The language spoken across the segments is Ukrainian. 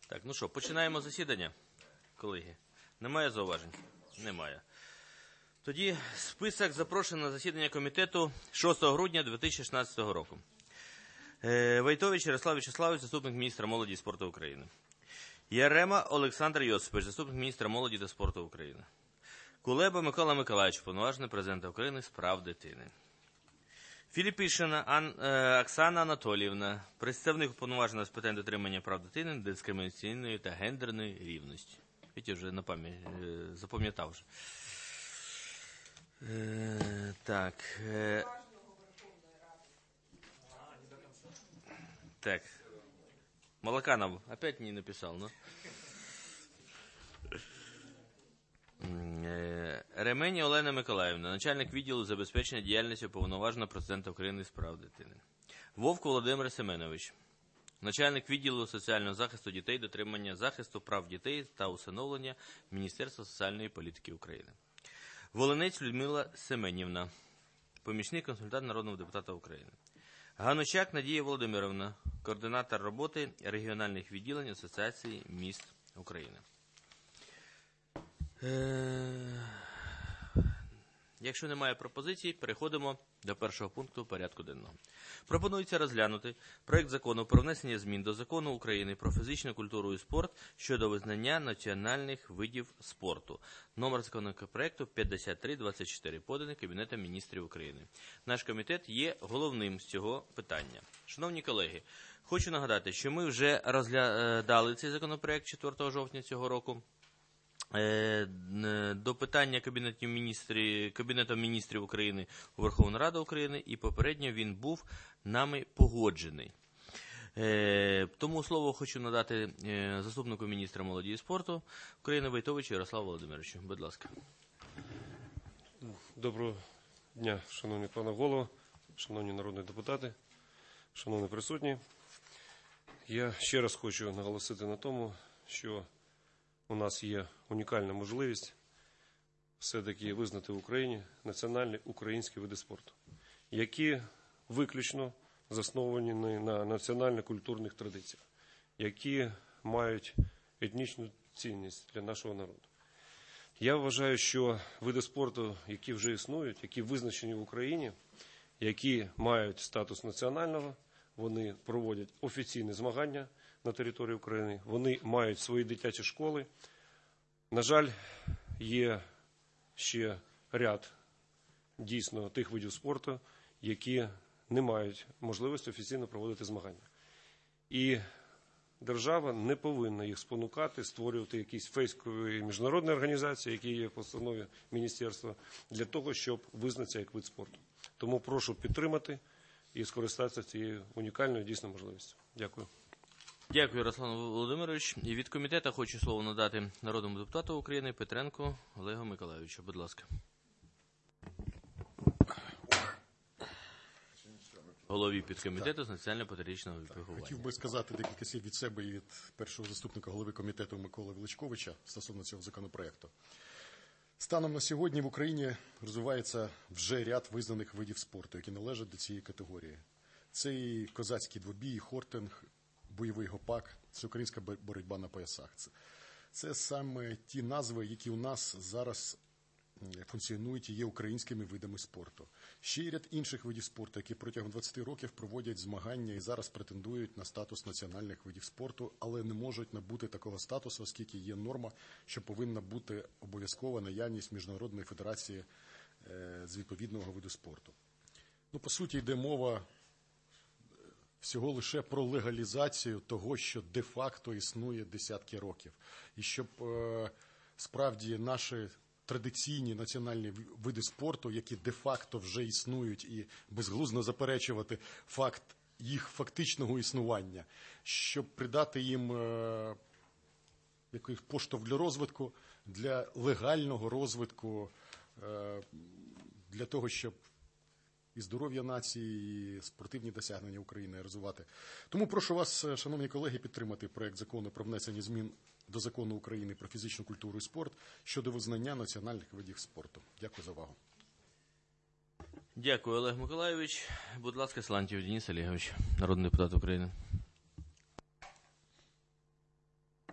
Так, ну що, починаємо засідання, колеги. Немає зауважень? Немає. Тоді список запрошений на засідання комітету 6 грудня 2016 року. Войтович Ярослав Вячеславович, заступник міністра молоді і спорту України. Ярема Олександр Йосипович, заступник міністра молоді та спорту України. Кулеба Микола Миколайович, повноважений президента України з прав дитини. Філіпішина Оксана Анатоліївна, представник уповноваженого з питань дотримання прав дитини, дискримінаційної та гендерної рівності. Видите, вже на пам'ять запам'ятав вже. Так. Так. Молоканов опять не написал, но... Ремені Олена Миколаївна, начальник відділу забезпечення діяльності уповноваженого президента України з прав дитини. Вовк Володимир Семенович, начальник відділу соціального захисту дітей, дотримання захисту прав дітей та усиновлення Міністерства соціальної політики України. Волинець Людмила Семенівна, помічник консультант народного депутата України. Ганучак Надія Володимировна, координатор роботи регіональних відділень Асоціації міст України. Якщо немає пропозицій, переходимо до першого пункту порядку денного. Пропонується розглянути проект закону про внесення змін до Закону України про фізичну культуру і спорт щодо визнання національних видів спорту. Номер законопроекту 5324, поданий Кабінетом міністрів України. Наш комітет є головним з цього питання. Шановні колеги, хочу нагадати, що ми вже розглядали цей законопроект 4 жовтня цього року. До питання Кабінетом міністрів України у Верховну Раду України, і попередньо він був нами погоджений. Тому слово хочу надати заступнику міністра молоді і спорту України Войтовичу Ярославу Володимировичу. Будь ласка. Доброго дня, шановний пане голово, шановні народні депутати, шановні присутні. Я ще раз хочу наголосити на тому, що у нас є унікальна можливість все-таки визнати в Україні національні українські види спорту, які виключно засновані на національно-культурних традиціях, які мають етнічну цінність для нашого народу. Я вважаю, що види спорту, які вже існують, які визначені в Україні, які мають статус національного, вони проводять офіційні змагання на території України, вони мають свої дитячі школи. На жаль, є ще ряд дійсно тих видів спорту, які не мають можливості офіційно проводити змагання. І держава не повинна їх спонукати, створювати якісь фейкові міжнародні організації, які є в постанові міністерства, для того, щоб визнатися як вид спорту. Тому прошу підтримати і скористатися цією унікальною дійсно можливістю. Дякую. Дякую, Ярослав Володимирович. І від комітету хочу слово надати народному депутату України Петренку Олегу Миколайовичу. Будь ласка. Голові підкомітету з національно-патріотичного виховання. Хотів би сказати декілька слів від себе і від першого заступника голови комітету Миколи Величковича стосовно цього законопроекту. Станом на сьогодні в Україні розвивається вже ряд визнаних видів спорту, які належать до цієї категорії. Це і козацький двобій, і хортинг, бойовий гопак, всеукраїнська боротьба на поясах. Це саме ті назви, які у нас зараз функціонують і є українськими видами спорту. Ще є ряд інших видів спорту, які протягом 20 років проводять змагання і зараз претендують на статус національних видів спорту, але не можуть набути такого статусу, оскільки є норма, що повинна бути обов'язкова наявність Міжнародної федерації з відповідного виду спорту. Ну, по суті, йде мова всього лише про легалізацію того, що де-факто існує десятки років. І щоб справді наші традиційні національні види спорту, які де-факто вже існують, і безглуздо заперечувати факт їх фактичного існування, щоб придати їм якийсь поштовх для розвитку, для легального розвитку, для того, щоб і здоров'я нації, і спортивні досягнення України розвивати. Тому прошу вас, шановні колеги, підтримати проект закону про внесення змін до Закону України про фізичну культуру і спорт щодо визнання національних видів спорту. Дякую за увагу. Дякую, Олег Миколайович. Будь ласка, Силантьєв Денис Олегович, народний депутат України.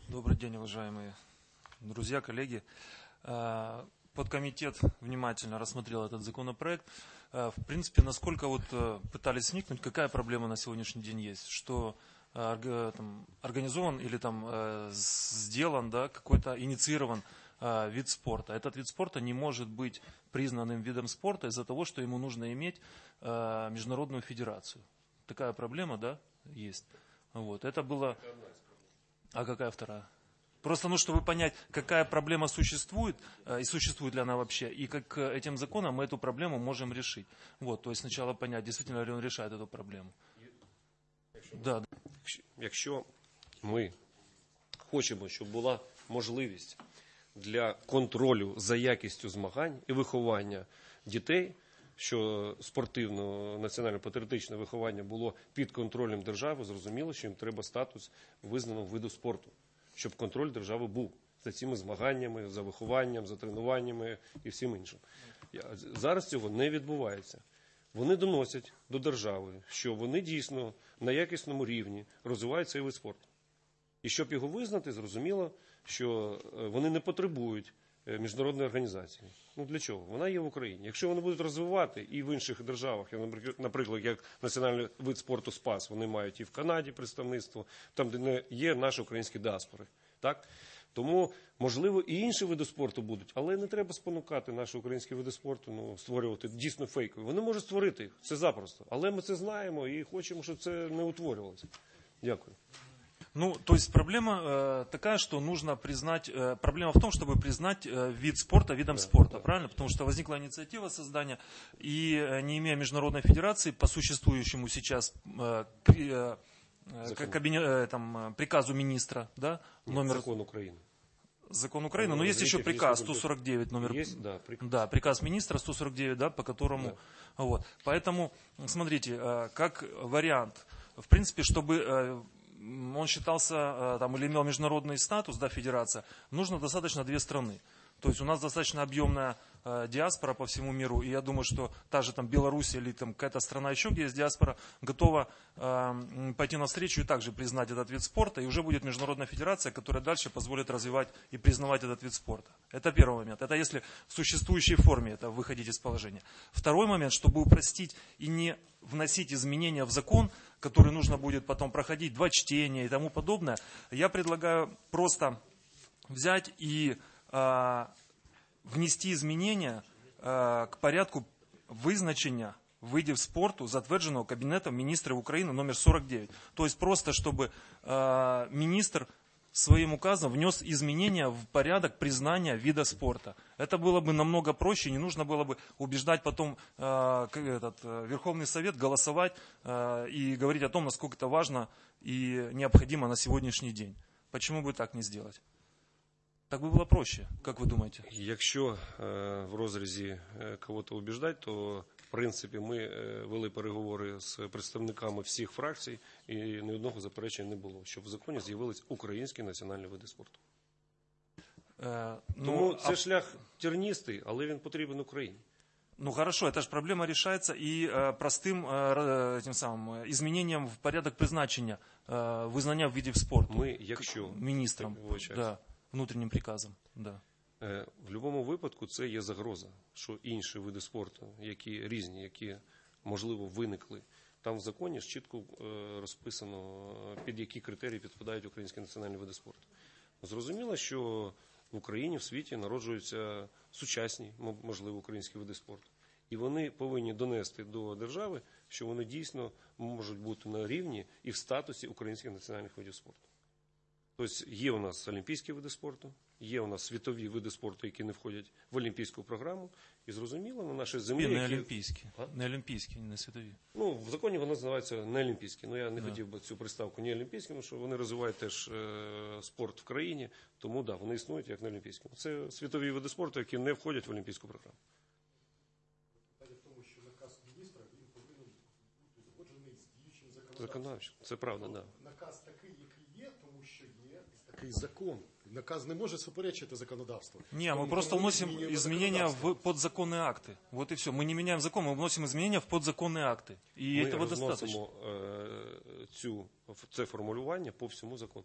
Добрый день, уважаемые друзья, коллеги. Подкомитет внимательно рассмотрел этот законопроект. В принципе, насколько пытались вникнуть, какая проблема на сегодняшний день есть, что организован или сделан, какой-то инициирован вид спорта. Этот вид спорта не может быть признанным видом спорта из-за того, что ему нужно иметь международную федерацию. Такая проблема, есть. Это было... А какая вторая? Просто, чтобы понять, какая проблема существует, и существует ли она вообще, и как этим законом мы эту проблему можем решить. То есть сначала понять, действительно ли он решает эту проблему. Якщо ми хочемо, щоб була можливість для контролю за якістю змагань і виховання дітей, що спортивне, національно-патріотичне виховання було під контролем держави, зрозуміло, що їм треба статус визнаного виду спорту, щоб контроль держави був за цими змаганнями, за вихованням, за тренуваннями і всім іншим. Зараз цього не відбувається. Вони доносять до держави, що вони дійсно на якісному рівні розвивають цей вид спорту. І щоб його визнати, зрозуміло, що вони не потребують міжнародної організації. Для чого? Вона є в Україні. Якщо вони будуть розвивати і в інших державах, наприклад, як національний вид спорту СПАС, вони мають і в Канаді представництво, там, де не є наші українські діаспори. Так? Тому, можливо, і інші види спорту будуть, але не треба спонукати наші українські види спорту, створювати дійсно фейкові. Вони можуть створити їх, це запросто. Але ми це знаємо і хочемо, щоб це не утворювалося. Дякую. То есть проблема такая, что нужно признать, проблема в том, чтобы признать вид спорта видом спорта, правильно? Потому что возникла инициатива создания, и не имея международной федерации, по существующему сейчас приказу министра, Закон Украины. Закон Украины, но есть еще приказ 149 номер. Есть, да, приказ. Да, приказ министра 149, по которому. Да. Поэтому, смотрите, как вариант, в принципе, чтобы он считался или имел международный статус, федерация, нужно достаточно две страны. То есть у нас достаточно объемная диаспора по всему миру, и я думаю, что та же Беларусь или какая-то страна еще, где есть диаспора, готова пойти навстречу и также признать этот вид спорта, и уже будет международная федерация, которая дальше позволит развивать и признавать этот вид спорта. Это первый момент. Это если в существующей форме это выходить из положения. Второй момент, чтобы упростить и не вносить изменения в закон, который нужно будет потом проходить 2 чтения и тому подобное, я предлагаю просто взять и внести изменения к порядку визначення видів спорту, затвердженого Кабінетом міністрів України номер 49. То есть просто, чтобы министр своим указом внес изменения в порядок признания вида спорта. Это было бы намного проще, не нужно было бы убеждать потом Верховный Совет голосовать и говорить о том, насколько это важно и необходимо на сегодняшний день. Почему бы так не сделать? Так би було проще, як ви думаєте? Якщо в розрізі кого-то убіждати, то в принципі ми вели переговори з представниками всіх фракцій і ні одного заперечення не було, щоб в законі з'явились українські національні види спорту. Тому це шлях тернистий, але він потрібен Україні. Хорошо, эта же проблема решается и простым изменением в порядок призначения визнання видів спорту. Ми, якщо міністром, внутрішнім приказом. Да. В будь-якому випадку це є загроза, що інші види спорту, які різні, які, можливо, виникли, там в законі ж чітко розписано, під які критерії підпадають українські національні види спорту. Зрозуміло, що в Україні, в світі народжуються сучасні, можливо, українські види спорту. І вони повинні донести до держави, що вони дійсно можуть бути на рівні і в статусі українських національних видів спорту. Тобто є у нас олімпійські види спорту, є у нас світові види спорту, які не входять в олімпійську програму. І зрозуміло, на нашій землі... Не олімпійські, не олімпійські, не світові. В законі воно називається не олімпійські. Я не хотів би цю приставку не олімпійські, тому що вони розвивають теж спорт в країні, тому вони існують як не олімпійські. Це світові види спорту, які не входять в олімпійську програму. Питання в тому, що наказ міністра, він повинен бути згоджений з діючим законодавством. Це правда, так. Наказ такий, який є, тому що є такий закон. Наказ не може суперечити законодавству. Не, мы просто вносим изменения в подзаконные акты. Вот и все. Мы не меняем закон, мы вносим изменения в подзаконные акты. И этого достаточно. Ми розносимо це формулювання по всьому закону.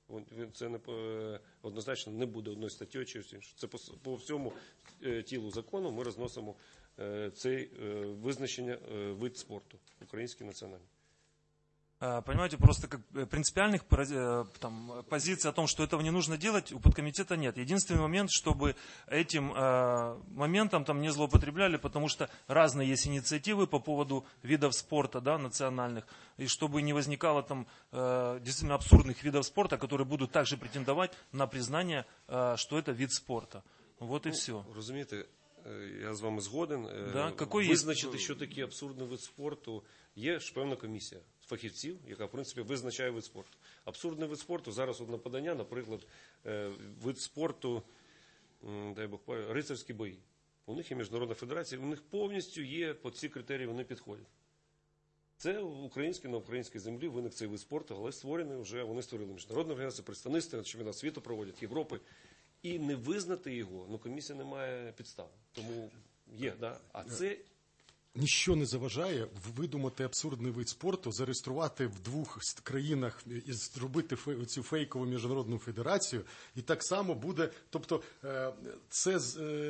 Це однозначно не буде одною статтєю чи іншою. Це по всьому тілу закону ми розносимо це визначення вид спорту, український національний. Понимаете, просто как принципиальных там, позиций о том, что этого не нужно делать, у подкомитета нет. Единственный момент, чтобы этим моментом там не злоупотребляли, потому что разные есть инициативы по поводу видов спорта, да, национальных, и чтобы не возникало там действительно абсурдных видов спорта, которые будут также претендовать на признание, что это вид спорта. Вот и все. Розумієте, я з вами згоден. Да? Визначити, що таке абсурдний вид спорту, є ж певна комісія фахівців, яка, в принципі, визначає вид спорту. Абсурдний вид спорту, зараз одне подання, наприклад, вид спорту, дай Бог, рицарські бої. У них є міжнародна федерація, у них повністю є, по ці критерії вони підходять. Це на українській землі виник цей вид спорту, але створений вже, вони створили міжнародну організацію, представництво, чемпіонат світу проводять, Європи. І не визнати його, комісія не має підстав. Тому є, да. А це... Ніщо не заважає видумати абсурдний вид спорту, зареєструвати в 2 країнах і зробити цю фейкову міжнародну федерацію, і так само буде, тобто це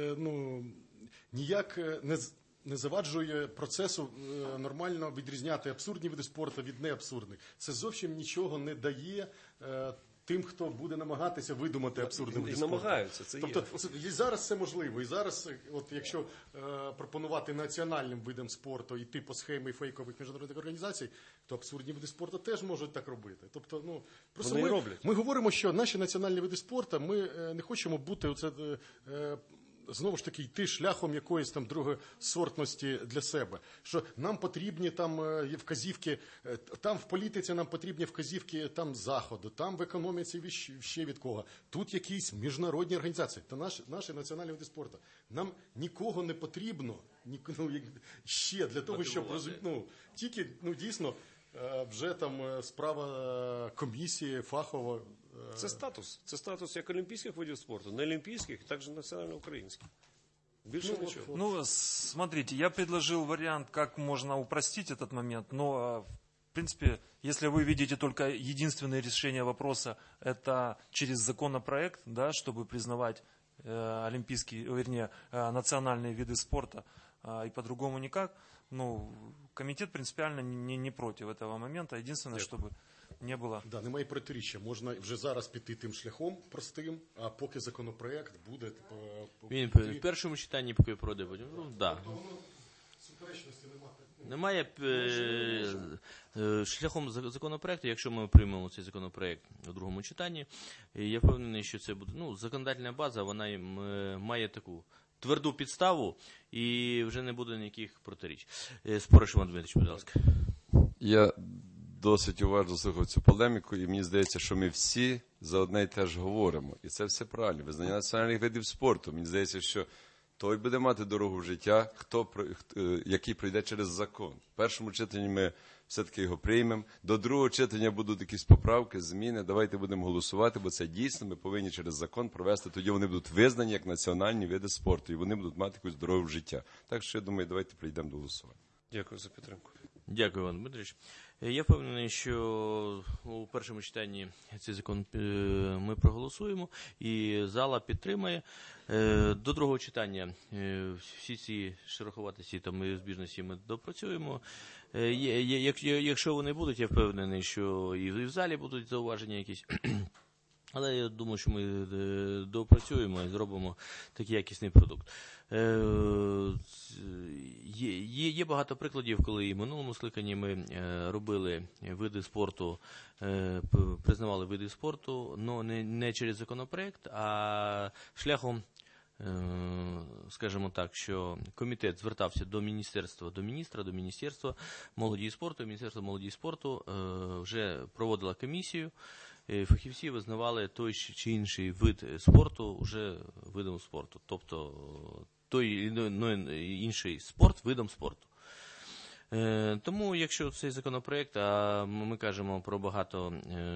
ніяк не заваджує процесу нормально відрізняти абсурдні види спорту від неабсурдних. Це зовсім нічого не дає тим, хто буде намагатися видумати абсурдний вид спорту. Намагаються, це тобто, і зараз це можливо. І зараз, от якщо пропонувати національним видам спорту йти по схемі фейкових міжнародних організацій, то абсурдні види спорту теж можуть так робити. Тобто, просто ми говоримо, що наші національні види спорту, ми не хочемо бути знову ж таки йти шляхом якоїсь там другосортності для себе. Що нам потрібні там вказівки, там в політиці нам потрібні вказівки там заходу, там в економіці ще від кого. Тут якісь міжнародні організації. Та наші національні види спорту. Нам нікого не потрібно ще для того, щоб тільки дійсно вже там справа комісії фахово. Це статус як олімпійських видів спорту, не олімпійських, також національно-українських. Больше ничего. Смотрите, я предложил вариант, как можно упростить этот момент, но, в принципе, если вы видите только единственное решение вопроса, это через законопроект, да, чтобы признавать национальные виды спорта, и по-другому никак, комитет принципиально не против этого момента. Единственное, чтобы не було. Да, немає протиріччя. Можна вже зараз піти тим шляхом простим, а поки законопроект буде... Він в першому читанні поки пройде. Да. Суперечності немає. Шляхом законопроекту, якщо ми приймемо цей законопроект у другому читанні, я впевнений, що це буде... законодательна база, вона має таку тверду підставу і вже не буде ніяких протиріч. Спориш, Іван Дмитрович, будь ласка. Я досить уважно слухав цю полеміку, і мені здається, що ми всі за одне й те ж говоримо. І це все правильно. Визнання національних видів спорту. Мені здається, що той буде мати дорогу в життя, який пройде через закон. В першому читанні ми все-таки його приймемо. До другого читання будуть якісь поправки, зміни. Давайте будемо голосувати, бо це дійсно ми повинні через закон провести. Тоді вони будуть визнані як національні види спорту, і вони будуть мати якусь дорогу в життя. Так що, я думаю, давайте прийдемо до голосування. Дякую за підтримку. Дякую, Іван Дмитрович. Я впевнений, що у першому читанні цей закон ми проголосуємо і зала підтримає. До другого читання всі ці шероховатості та збіжності ми допрацюємо. Якщо вони будуть, я впевнений, що і в залі будуть зауваження якісь. Але я думаю, що ми допрацюємо і зробимо такий якісний продукт. Є багато прикладів, коли і в минулому скликанні ми робили види спорту, признавали види спорту, але не через законопроект, а шляхом, скажімо так, що комітет звертався до міністерства, до Міністерства молоді і спорту. Міністерство молоді і спорту вже проводило комісію. Фахівці визнавали той чи інший вид спорту вже видом спорту. Тобто той інший спорт видом спорту. Тому, якщо цей законопроект, а ми кажемо про багато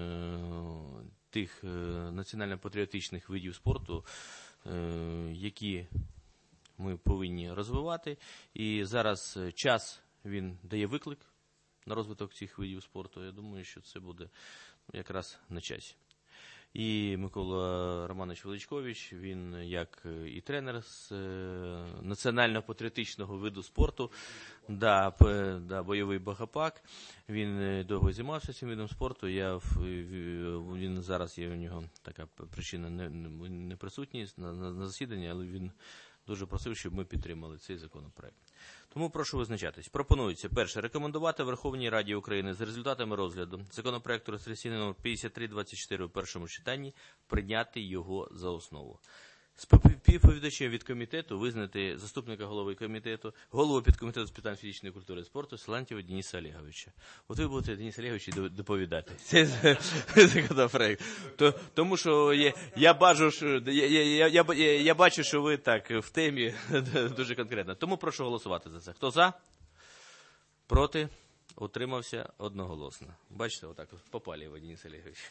тих національно-патріотичних видів спорту, які ми повинні розвивати, і зараз час, він дає виклик на розвиток цих видів спорту, я думаю, що це буде якраз на часі. І Микола Романович Величкович, він як і тренер з національно-патріотичного виду спорту, бойовий Багапак, він довго займався цим видом спорту, він зараз є у нього така причина не присутність на засіданні, але він дуже просив, щоб ми підтримали цей законопроект. Тому прошу визначатись. Пропонується, перше, рекомендувати Верховній Раді України за результатами розгляду законопроекту реєстраційний номер 5324 у першому читанні прийняти його за основу. Співповідачем від комітету визнати заступника голови комітету, голову підкомітету з питань фізичної культури і спорту Силантьєва Дениса Олеговича. От ви будете, Денис Олегович, доповідати. Це законопроект. Тому що я бачу, що ви так в темі дуже конкретно. Тому прошу голосувати за це. Хто за? Проти? Утримався одноголосно. Бачите, отак попали ви, Денис Олегович.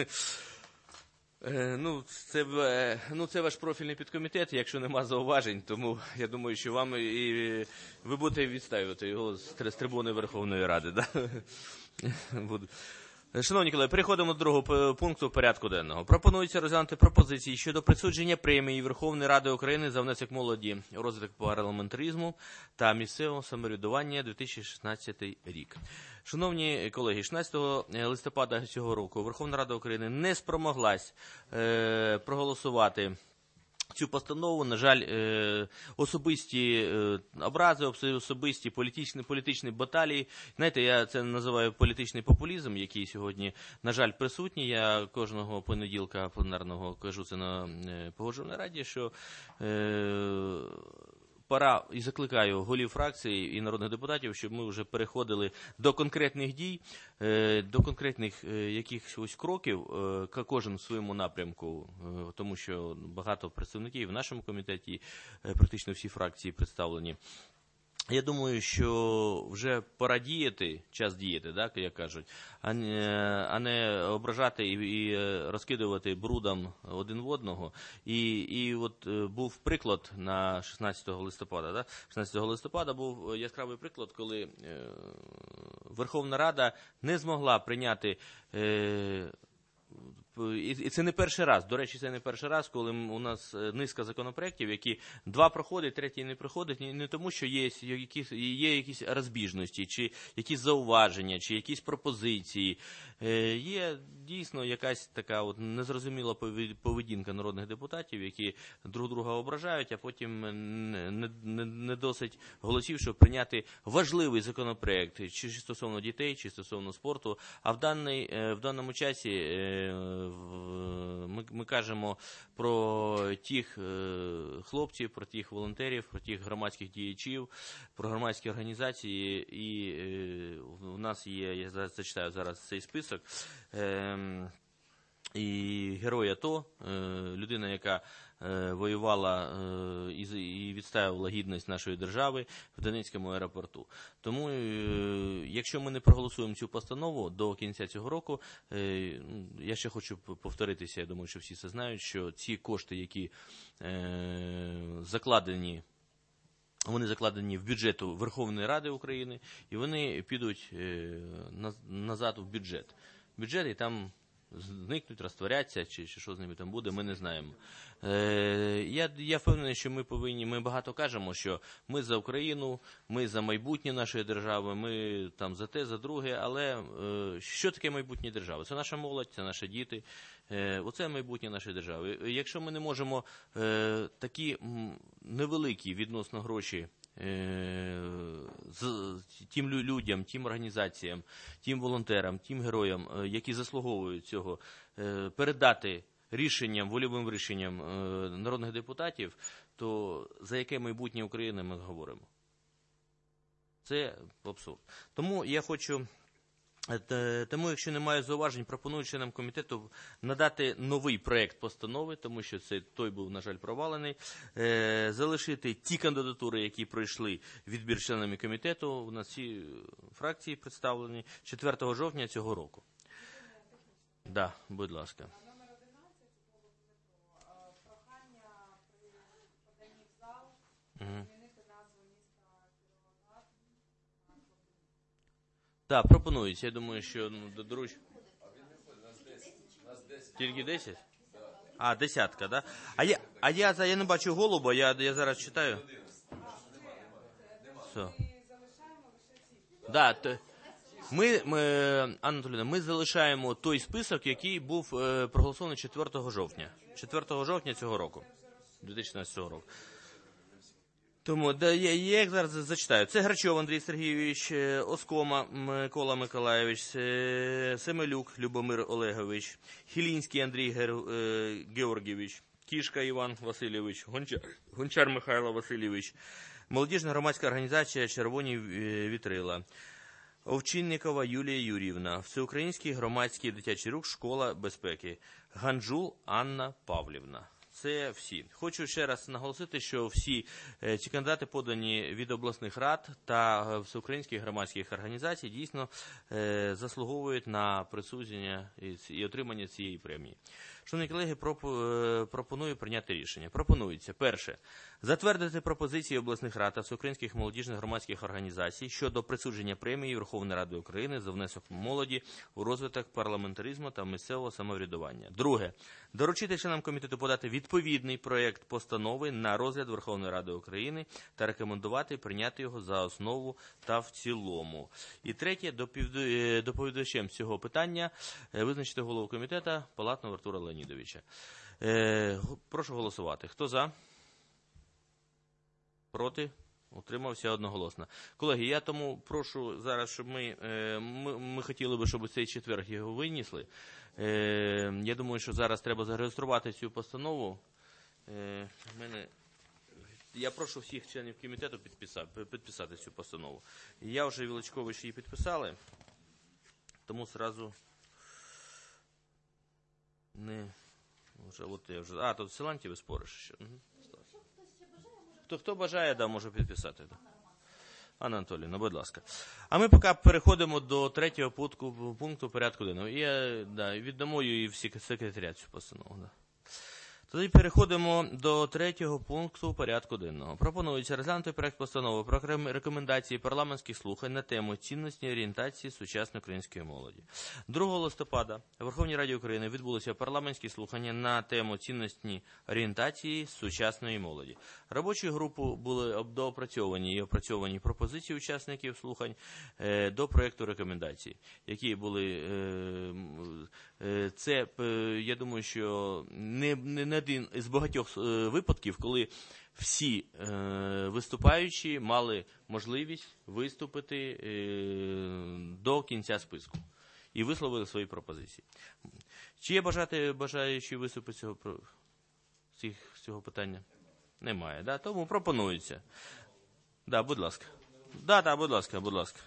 Це ваш профільний підкомітет, якщо нема зауважень, тому я думаю, що вам ви будете відставити його з трибуни Верховної Ради. Да? Шановні колеги, переходимо до другого пункту порядку денного. Пропонується розглянути пропозиції щодо присудження премії Верховної Ради України за внесок молоді у розвиток парламентаризму та місцевого самоврядування 2016 рік. Шановні колеги, 16 листопада цього року Верховна Рада України не спромоглась проголосувати цю постанову. На жаль, особисті образи, особисті політичні баталії. Знаєте, я це називаю політичний популізм, який сьогодні, на жаль, присутній. Я кожного понеділка пленарного кажу це на Погоджувальній раді, що пора і закликаю голів фракцій і народних депутатів, щоб ми вже переходили до конкретних дій, до конкретних якихось кроків, кожен в своєму напрямку, тому що багато представників в нашому комітеті, практично всі фракції представлені. Я думаю, що вже пора діяти, час діяти, так, як кажуть, а не ображати і розкидувати брудом один в одного. І от був приклад на 16 листопада. Да? 16 листопада був яскравий приклад, коли Верховна Рада не змогла прийняти. І це не перший раз, до речі, це не перший раз, коли у нас низка законопроєктів, які два проходять, третій не проходить, не тому, що є якісь розбіжності, чи якісь зауваження, чи якісь пропозиції. Є дійсно якась така от незрозуміла поведінка народних депутатів, які друг друга ображають, а потім не досить голосів, щоб прийняти важливий законопроєкт, чи стосовно дітей, чи стосовно спорту. А в даному часі ми кажемо про тих хлопців, про тих волонтерів, про тих громадських діячів, про громадські організації. І у нас є, я зачитаю зараз цей список, і герой АТО, людина, яка воювала і відстоювала гідність нашої держави в Донецькому аеропорту. Тому, якщо ми не проголосуємо цю постанову до кінця цього року, я ще хочу повторитися, я думаю, що всі це знають, що ці кошти, які закладені, вони закладені в бюджет Верховної Ради України, і вони підуть назад в бюджет. Бюджет, і там зникнуть, розтворяться, чи що з ними там буде, ми не знаємо. Я впевнений, що ми багато кажемо, що ми за Україну, ми за майбутнє нашої держави, ми там за те, за друге, але що таке майбутнє держави? Це наша молодь, це наші діти, оце майбутнє нашої держави. Якщо ми не можемо такі невеликі відносно гроші тим людям, тим організаціям, тим волонтерам, тим героям, які заслуговують цього, передати вольовим рішенням народних депутатів, то за яке майбутнє України ми говоримо? Це абсурд. Тому, якщо немає зауважень, пропоную членам комітету надати новий проект постанови, тому що той був, на жаль, провалений, залишити ті кандидатури, які пройшли відбір членами комітету, у нас всі фракції представлені, 4 жовтня цього року. Да, будь ласка. Номер 11 прохання при поданні в зал змінити назву міста Кіровоград. Так, пропонується. Я думаю, що до доручення. Тільки 10? А, 10, да? А я не бачу голуба, я зараз читаю. Все. Да, Анна Анатоліївна, ми залишаємо той список, який був проголосований 4 жовтня. 4 жовтня цього року, 2016 року. Тому я їх зараз зачитаю. Це Грачов Андрій Сергійович, Оскома Микола Миколайович, Семелюк Любомир Олегович, Хілінський Андрій Георгійович, Кішка Іван Васильович, Гончар Михайло Васильович, Молодіжна громадська організація «Червоні вітрила», Овчинникова Юлія Юріївна, Всеукраїнський громадський дитячий рух «Школа безпеки», Ганджул Анна Павлівна. Це всі. Хочу ще раз наголосити, що всі ці кандидати подані від обласних рад та всеукраїнських громадських організацій дійсно заслуговують на присудження і отримання цієї премії. Шановні колеги, пропоную прийняти рішення. Пропонується, перше, затвердити пропозиції обласних рад та всеукраїнських молодіжних громадських організацій щодо присудження премії Верховної Ради України за внесок молоді у розвиток парламентаризму та місцевого самоврядування. Друге, доручити членам комітету подати відповідний проєкт постанови на розгляд Верховної Ради України та рекомендувати прийняти його за основу та в цілому. І третє, доповідачем цього питання визначити голову комітету Палатного Артура Леонідовича. Прошу голосувати. Хто за? Проти? Утримався одноголосно. Колеги, я тому прошу зараз, щоб ми хотіли би, щоб цей четвер його винесли. Я думаю, що зараз треба зареєструвати цю постанову. Я прошу всіх членів комітету підписати цю постанову. Я вже Величкович її підписали, тому одразу не... тут Силантьєв і Спориш ще. Хто бажає, да, може підписати. Да. Анна Анатоліївна, будь ласка. А ми поки переходимо до третього пункту порядку денного. Я віддамо її в секретаріат цю постанову. Да. Тоді переходимо до третього пункту порядку денного. Пропонується розглянути проект постанови про рекомендації парламентських слухань на тему цінності орієнтації сучасної української молоді. 2 листопада в Верховній Раді України відбулися парламентські слухання на тему цінності орієнтації сучасної молоді. Робочою групою були доопрацьовані і опрацьовані пропозиції учасників слухань до проекту рекомендацій, які були... Це, я думаю, що не один із багатьох випадків, коли всі виступаючі мали можливість виступити до кінця списку і висловили свої пропозиції. Чи є бажаючі виступити з цього питання? Немає, да? Тому пропонується. Да, будь ласка. Будь ласка.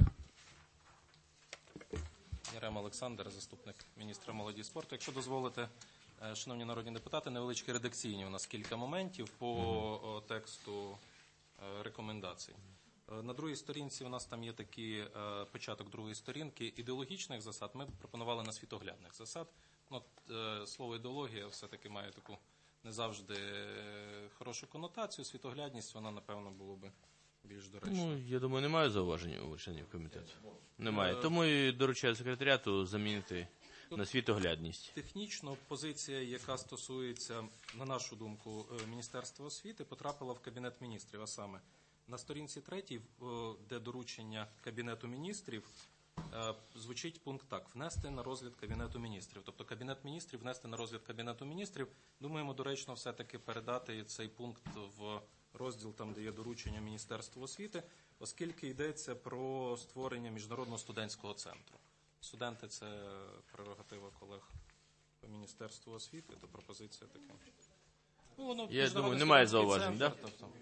Ярема Олександр, заступник міністра молоді і спорту. Якщо дозволите, шановні народні депутати, невеличкі редакційні у нас кілька моментів по тексту рекомендацій. На другій сторінці у нас там є такий початок другої сторінки ідеологічних засад. Ми пропонували на світоглядних засад. Слово ідеологія все-таки має таку не завжди хорошу конотацію. Світоглядність, вона, напевно, було би більш доречно. Я думаю, немає зауважень у членів комітету? Немає. Тому і доручаю секретаріату замінити на світоглядність. Технічно позиція, яка стосується, на нашу думку, Міністерства освіти, потрапила в Кабінет міністрів, а саме на сторінці 3, де доручення Кабінету міністрів, звучить пункт так: внести на розгляд Кабінету міністрів. Тобто Кабінет міністрів внести на розгляд Кабінету міністрів. Думаємо, доречно все-таки передати цей пункт в розділ, там, де є доручення Міністерства освіти, оскільки йдеться про створення Міжнародного студентського центру. Студенти – це прерогатива колег по Міністерству освіти, то пропозиція така. Я думаю, немає зауважень, так?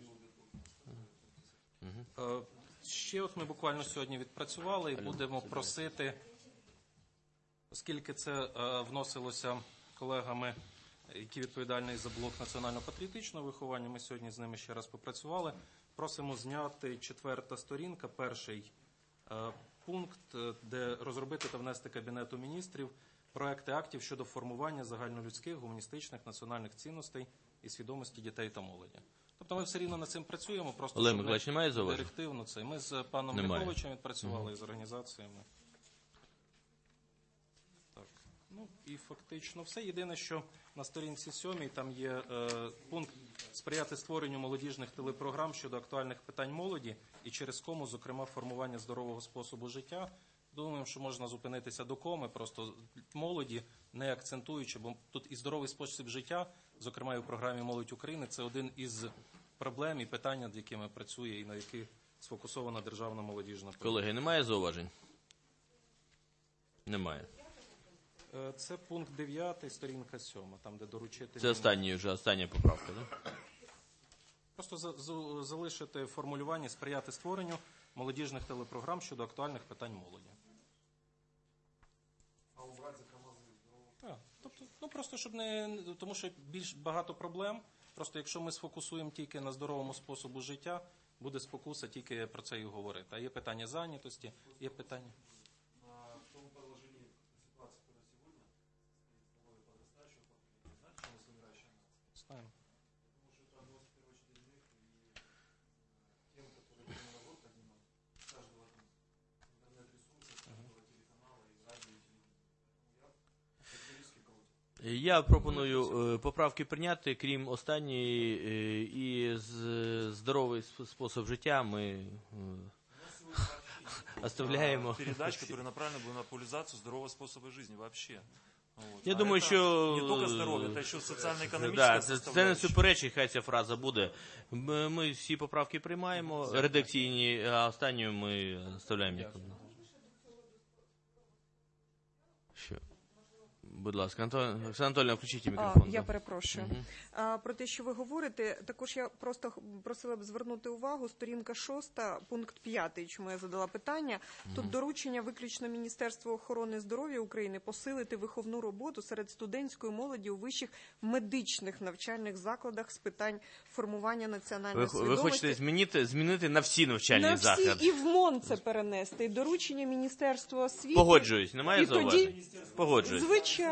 Ще ми буквально сьогодні відпрацювали і будемо просити, оскільки це вносилося колегами, які відповідальні за блок національно-патріотичного виховання, ми сьогодні з ними ще раз попрацювали, просимо зняти 4-та сторінка, перший пункт, де розробити та внести Кабінету міністрів проекти актів щодо формування загальнолюдських, гуманістичних, національних цінностей і свідомості дітей та молоді. Тобто ми все рівно над цим працюємо, просто Олег Миколаївич, немає зауважень? Директивно це. Ми з паном Михайловичем відпрацювали, і з організаціями. Так. Ну і фактично все. Єдине, що на сторінці 7 там є пункт «Сприяти створенню молодіжних телепрограм щодо актуальних питань молоді» і через кому, зокрема, формування здорового способу життя. Думаємо, що можна зупинитися до коми, просто молоді, не акцентуючи, бо тут і здоровий спосіб життя, зокрема і в програмі «Молодь України», це один із проблем і питань, над якими працює і на яких сфокусована державна молодіжна політика. Колеги, немає зауважень? Немає. Це пункт 9, сторінка 7, там, де доручити... Це остання поправка, так? Просто залишити формулювання «сприяти створенню молодіжних телепрограм щодо актуальних питань молоді». А убрати, зокрема, Так, тобто, ну просто щоб не... Тому що більш багато проблем. Просто якщо ми сфокусуємо тільки на здоровому способу життя, буде спокуса тільки про це і говорити. А є питання зайнятості, є питання... в том положении ситуации, которая сегодня стоит подрастающего поколения, знаете, чем мы вымирающая нация? Знаємо. Потому что это относится в первую очередь их и тем, которые на работу поднимают, каждого из них. Интернет-ресурсы, каждого телеканала, и радио, и телевидения. Поэтому я категорически против. Я пропоную поправки прийняти, крім останньої, і здоровий спосіб життя ми оставляємо. Передач, которые направлены были на популяризацию здорового способа жизни вообще. Вот. Я думаю, що... Не тільки здоров'я, це ще соціально-економічна Да, составляющая. це не суперечить, хай ця фраза буде. Ми всі поправки приймаємо, редакційні, а останню ми оставляємо. Що? Будь ласка, Оксана Анатольовна, включіть мікрофон. Я перепрошую. Про те, що ви говорите, також я просто просила б звернути увагу, сторінка 6, пункт 5, чому я задала питання. Тут доручення виключно Міністерству охорони здоров'я України посилити виховну роботу серед студентської молоді у вищих медичних навчальних закладах з питань формування національної свідомості. Ви хочете змінити на всі навчальні заклади? На всі і в МОН це перенести. І доручення Міністерства освіти. Погоджуюсь, немає І зауважень? тоді- Погоджуюсь. Звичайно.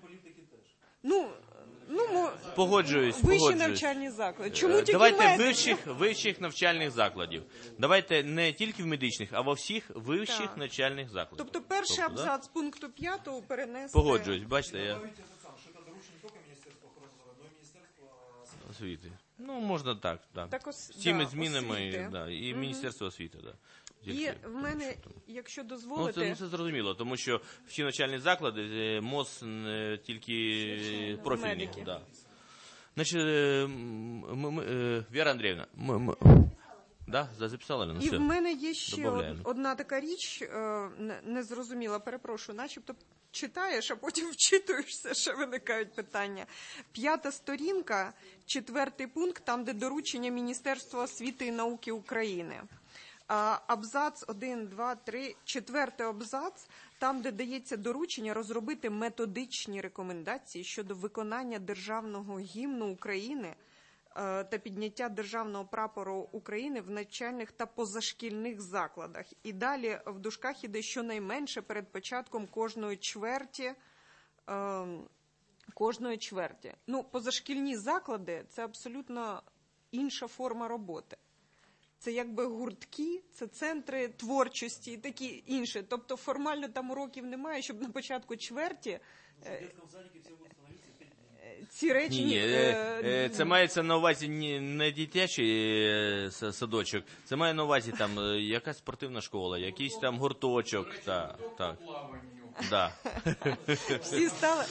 Погоджуюсь. Вищі навчальні заклади. Чому тільки Давайте медичні? вищих навчальних закладів. Давайте не тільки в медичних, а во всіх вищих Так. навчальних закладів. Тобто перший Тобто, да? абзац пункту 5 перенести. Погоджуюсь, бачите, я Что это доручение не только Министерства охраны здоровья, но и Министерства освіти. Ну, можна так. Так, З цими да, змінами освіти. і Міністерство освіти. Да. І Тільки, в мене, тому що там. якщо Ну, дозволите, це зрозуміло, тому що всі навчальні заклади, МОЗ тільки профільні. медики. Да. Значить, Віра Андріївна, записала на і все? в мене є ще Добавляємо. одна така річ, незрозуміла, перепрошую, начебто читаєш, а потім вчитуєшся, ще виникають питання. 5 сторінка, 4 пункт, там, де доручення Міністерства освіти і науки України. Абзац 1, 2, 3, 4 абзац, там, де дається доручення розробити методичні рекомендації щодо виконання державного гімну України та підняття державного прапору України в навчальних та позашкільних закладах. І далі в дужках іде щонайменше перед початком кожної чверті. Ну, позашкільні заклади – це абсолютно інша форма роботи. Це якби гуртки, це центри творчості і такі інші. Тобто формально там уроків немає, щоб на початку чверті ці речі... Ні, це мається на увазі не дитячий садочок, це має на увазі там якась спортивна школа, якийсь там гурточок. Так. Да. Всі стали...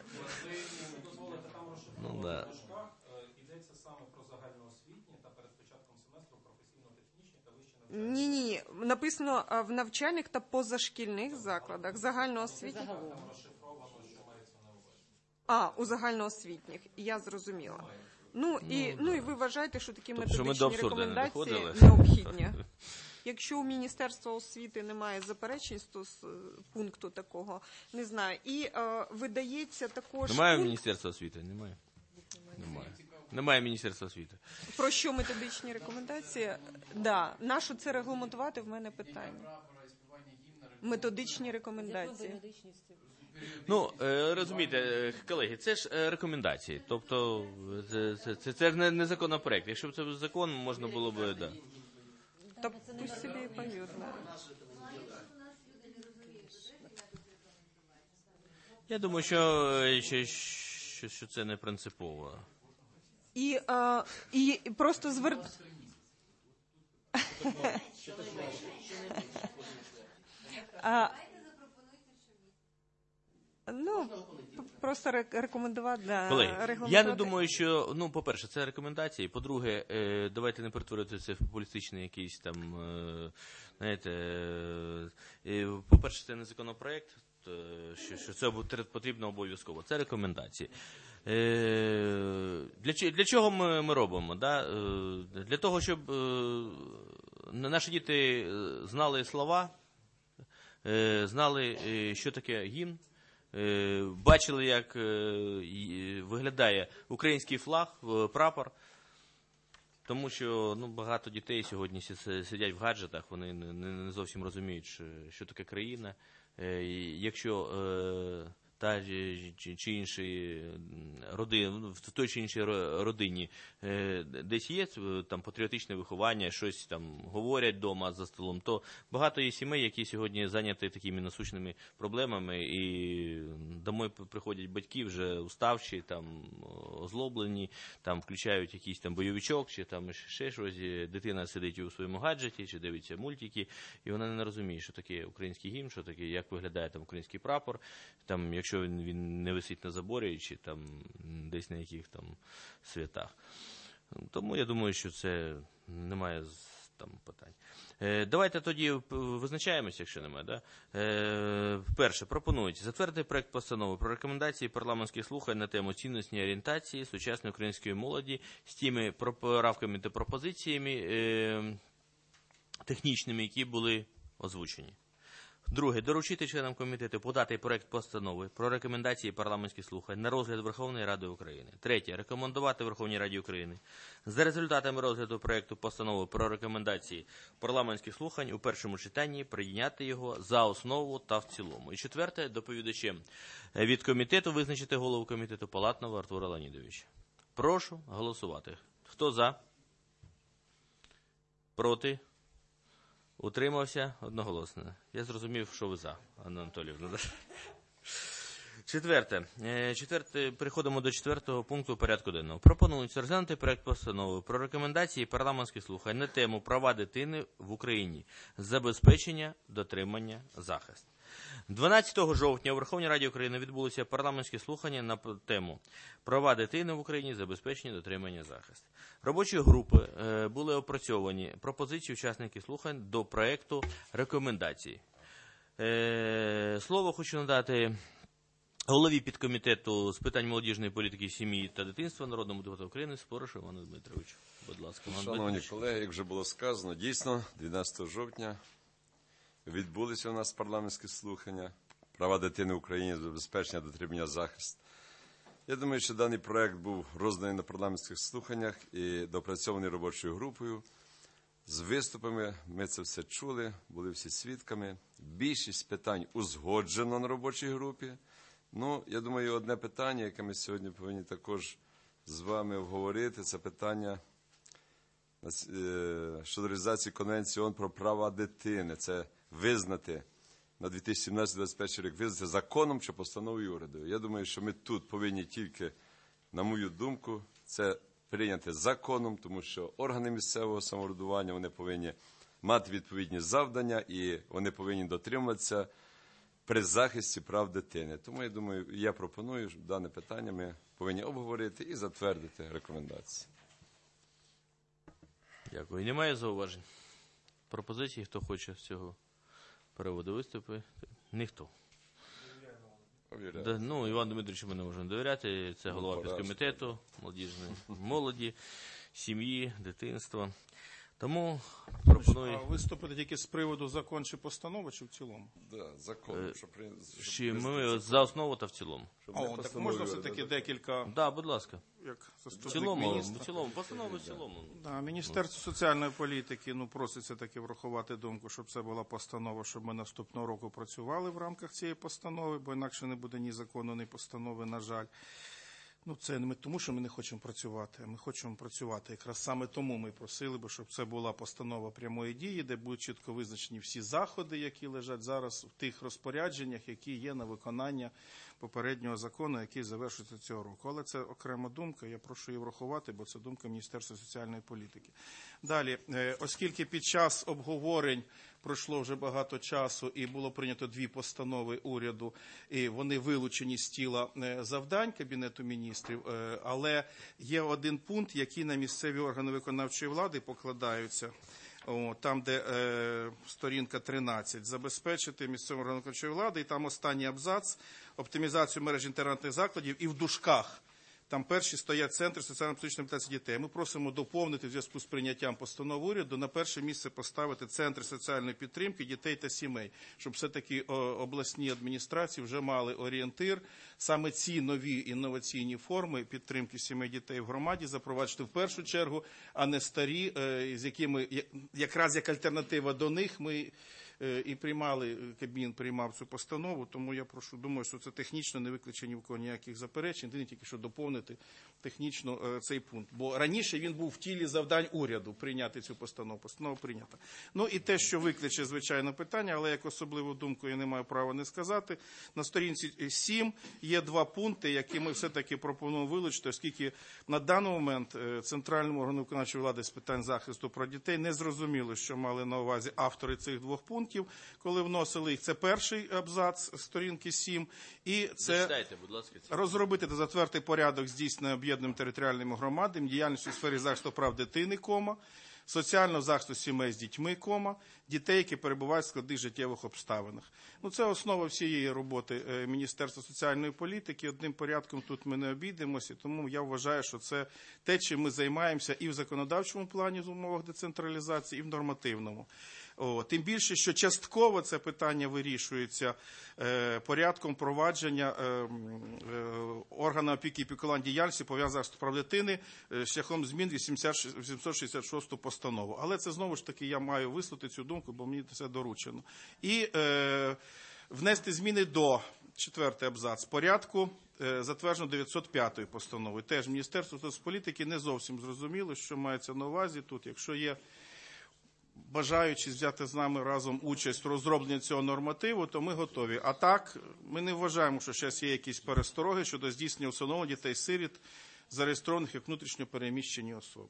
Ну, да. Йдеться саме про загальноосвітні та перед початком семестру професійно-технічні та вищі навчальні. Ні, написано в навчальних та позашкільних закладах, загальноосвітніх. У загальноосвітніх, я зрозуміла. Ну і ви вважаєте, що такі Тобто, що ми методичні до абсурду не рекомендації доходили? необхідні? Якщо у Міністерства освіти немає заперечень з пункту такого, не знаю. І видається також Немає пункт, Міністерства освіти? Немає Міністерства освіти. про що методичні рекомендації. Да, на що це регламентувати, в мене питання. Методичні рекомендації. Ну, розумієте, колеги, це ж рекомендації. Тобто, це ж не законопроект. Якщо б це був закон, можна було б, да. Так пусть собі і поють. Я думаю, що це не принципово. І просто просто рекомендувати для Колеги, я не регламентувати. думаю, що, по-перше, це рекомендації, по-друге, давайте не перетворювати це в популістичний якийсь там, по-перше, це не законопроект, що це потрібно обов'язково, це рекомендації. Для чого ми робимо? Да? Для того, щоб наші діти знали слова, знали, що таке гімн, бачили, як виглядає український флаг, прапор, тому що багато дітей сьогодні сидять в гаджетах, вони не зовсім розуміють, що таке країна. Якщо та чи іншій родині, в той чи іншій родині десь є там патріотичне виховання, щось там говорять вдома за столом, то багато є сімей, які сьогодні зайняті такими насущними проблемами, і домой приходять батьки вже уставші, там озлоблені, там включають якийсь там бойовичок, чи там ще щось, дитина сидить у своєму гаджеті, чи дивиться мультики, і вона не розуміє, що таке український гімн, що таке, як виглядає там український прапор, там, якщо він не висить на заборі, чи там десь на яких там святах. Тому я думаю, що це немає там питань. Давайте тоді визначаємося, якщо немає. Да? Перше, пропонують затвердити проект постанови про рекомендації парламентських слухань на тему цінності орієнтації сучасної української молоді з тими поправками та пропозиціями технічними, які були озвучені. Друге, доручити членам комітету подати проект постанови про рекомендації парламентських слухань на розгляд Верховної Ради України. Третє, рекомендувати Верховній Раді України за результатами розгляду проекту постанови про рекомендації парламентських слухань у першому читанні прийняти його за основу та в цілому. І четверте, доповідачем від комітету визначити голову комітету Палатного Артура Леонідовича. Прошу голосувати. Хто за? Проти? Утримався одноголосно. Я зрозумів, що ви за, Анна Анатоліївна. Четверте. Переходимо до четвертого пункту порядку денного. Пропонується розглянути проект постанови про рекомендації парламентських слухань на тему права дитини в Україні, забезпечення, дотримання, захист. 12 жовтня у Верховній Раді України відбулися парламентські слухання на тему «Права дитини в Україні, забезпечення, дотримання, захист». Робочою групою були опрацьовані пропозиції учасників слухань до проекту рекомендацій. Слово хочу надати голові підкомітету з питань молодіжної політики, сім'ї та дитинства, народному депутату України Споришу Івану Дмитровичу. Будь ласка. Шановні колеги, як вже було сказано, дійсно, 12 жовтня відбулися у нас парламентські слухання «Права дитини в Україні, забезпечення, дотримання, захист». Я думаю, що даний проект був розданий на парламентських слуханнях і допрацьований робочою групою. З виступами ми це все чули, були всі свідками. Більшість питань узгоджено на робочій групі. Я думаю, одне питання, яке ми сьогодні повинні також з вами обговорити, це питання щодо реалізації Конвенції ООН про права дитини. Це визнати на 2017-2021 рік, визнати законом чи постановою уряду. Я думаю, що ми тут повинні тільки, на мою думку, це прийняти законом, тому що органи місцевого самоврядування, вони повинні мати відповідні завдання і вони повинні дотримуватися при захисті прав дитини. Тому, я думаю, я пропоную, що дане питання ми повинні обговорити і затвердити рекомендації. Дякую. Немає зауважень? Пропозиції, хто хоче з цього приводу виступи? Ніхто. Івану Дмитровичу ми не можемо довіряти. Це голова підкомітету молоді, сім'ї, дитинства. Тому пропоную... А виступити тільки з приводу закон чи постанови, чи в цілому? Так, закон. Ми за основу та в цілому. Так можна все-таки декілька... Так, будь ласка. Як заступник В цілому, міністра. постанову в цілому. Міністерство соціальної політики проситься таки врахувати думку, щоб це була постанова, щоб ми наступного року працювали в рамках цієї постанови, бо інакше не буде ні закону, ні постанови, на жаль. Ну, це не тому, що ми не хочемо працювати, а ми хочемо працювати. Якраз саме тому ми просили би, щоб це була постанова прямої дії, де будуть чітко визначені всі заходи, які лежать зараз в тих розпорядженнях, які є на виконання попереднього закону, який завершується цього року. Але це окрема думка, я прошу її врахувати, бо це думка Міністерства соціальної політики. Далі, оскільки під час обговорень пройшло вже багато часу і було прийнято 2 постанови уряду, і вони вилучені з тіла завдань Кабінету міністрів, але є один пункт, який на місцеві органи виконавчої влади покладаються, там, де сторінка 13, забезпечити місцевим органам виконавчої влади, і там останній абзац, оптимізацію мереж інтернатних закладів, і в дужках. Там перші стоять центри соціально-психологічної реабілітації дітей. Ми просимо доповнити в зв'язку з прийняттям постанов уряду на перше місце поставити центри соціальної підтримки дітей та сімей, щоб все-таки обласні адміністрації вже мали орієнтир. Саме ці нові інноваційні форми підтримки сімей дітей в громаді запроваджувати в першу чергу, а не старі, з якими якраз як альтернатива до них ми і приймали, Кабмін приймав цю постанову, тому я думаю, що це технічно не виключені в кого ніяких заперечень, тільки що доповнити технічно цей пункт. Бо раніше він був в тілі завдань уряду прийняти цю постанову. Постанова прийнята. Ну і те, що викличе, звичайно, питання, але як особливу думку я не маю права не сказати. На сторінці 7 є 2 пункти, які ми все-таки пропонуємо вилучити, оскільки на даний момент Центральному органу виконавчої влади з питань захисту прав дітей не зрозуміло, що мали на увазі автори цих 2 пунктів, коли вносили їх. Це перший абзац сторінки 7. І це зачитайте, будь ласка, розробити та затвердити порядок здійснення об'єднаними територіальними громадами діяльності у сфері захисту прав дитини, соціального захисту сімей з дітьми, дітей, які перебувають в складних життєвих обставинах. Ну, це основа всієї роботи Міністерства соціальної політики. Одним порядком тут ми не обійдемося, тому я вважаю, що це те, чим ми займаємося і в законодавчому плані в умовах децентралізації, і в нормативному. Тим більше, що частково це питання вирішується порядком провадження органу опіки і піклування діяльності пов'язаних з захистом прав дитини шляхом змін 866 постанову. Але це знову ж таки я маю висловити цю думку, бо мені це доручено. І внести зміни до 4-й абзац порядку, затверджено 905-ї постанови. Теж Міністерство соцполітики не зовсім зрозуміло, що мається на увазі тут. Якщо є бажаючи взяти з нами разом участь в розробленні цього нормативу, то ми готові. А так, ми не вважаємо, що зараз є якісь перестороги щодо здійснення усиновлення дітей-сиріт, зареєстрованих як внутрішньо переміщені особи.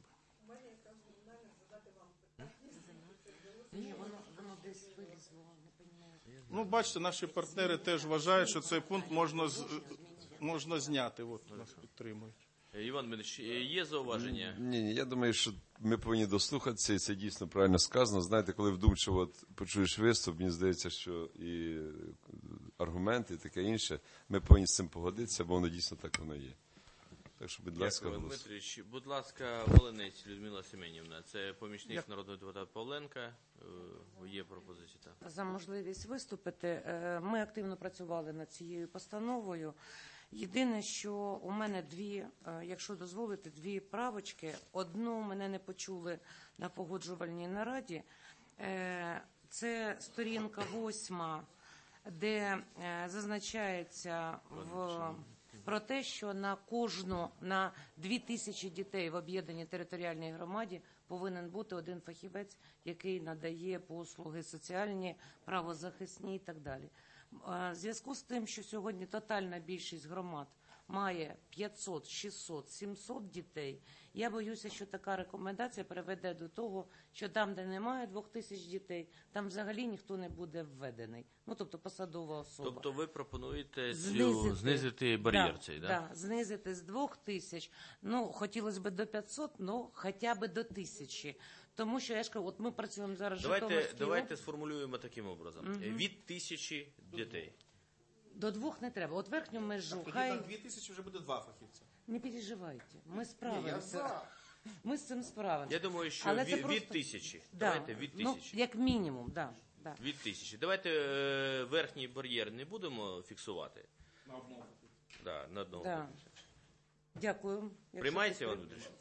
Ну, бачите, наші партнери теж вважають, що цей пункт можна зняти. От, нас підтримують. Іван Дмитрович, є зауваження? Ні, я думаю, що ми повинні дослухатися, і це дійсно правильно сказано. Знаєте, коли вдумчиво почуєш виступ, мені здається, що і аргументи, і таке інше, ми повинні з цим погодитися, бо воно дійсно так воно є. Так що, будь ласка, Дякую, голос. Дмитрович. Будь ласка, Волинець Людмила Семенівна. Це помічник народного депутата Павленка. Є пропозиція. За можливість виступити. Ми активно працювали над цією постановою. Єдине, що у мене 2, якщо дозволите, 2 правочки. Одну мене не почули на погоджувальній нараді. Це сторінка 8, де зазначається про те, що на 2000 дітей в об'єднаній територіальній громаді повинен бути один фахівець, який надає послуги соціальні, правозахисні і так далі. В зв'язку з тим, що сьогодні тотальна більшість громад має 500, 600, 700 дітей, я боюся, що така рекомендація приведе до того, що там, де немає 2000 дітей, там взагалі ніхто не буде введений. Ну, тобто посадова особа. Тобто ви пропонуєте знизити бар'єр цей, так? Так, знизити з 2000, ну, хотілося б до 500, ну, хоча б до 1000. Тому що, я ж кажу, от ми працюємо зараз в Житомирській. Давайте сформулюємо таким образом. Від 1000 дітей. До 2 не треба. От верхню межу. Хай 2000 вже буде 2 фахівця. Не переживайте. Ми справимося. Ми з цим справимося. Я думаю, що від 1000. Да. Давайте від 1000. Ну, як мінімум, так. Да. Від 1000. Давайте верхній бар'єр не будемо фіксувати. На одного. Да, на одного. Да. Дякую. Приймається, Іван Дмитрович?